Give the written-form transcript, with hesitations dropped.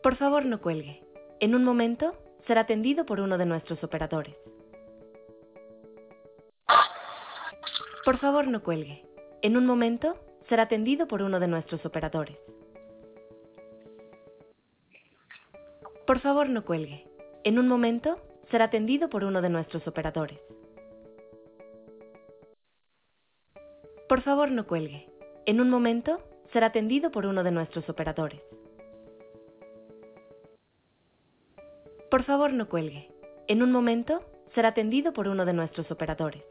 Por favor, no cuelgue. En un momento, será atendido por uno de nuestros operadores. Por favor, no cuelgue. En un momento, será atendido por uno de nuestros operadores. Por favor, no cuelgue. En un momento, será atendido por uno de nuestros operadores. Por favor, no cuelgue. En un momento, será atendido por uno de nuestros operadores. Por favor, no cuelgue. En un momento, será atendido por uno de nuestros operadores.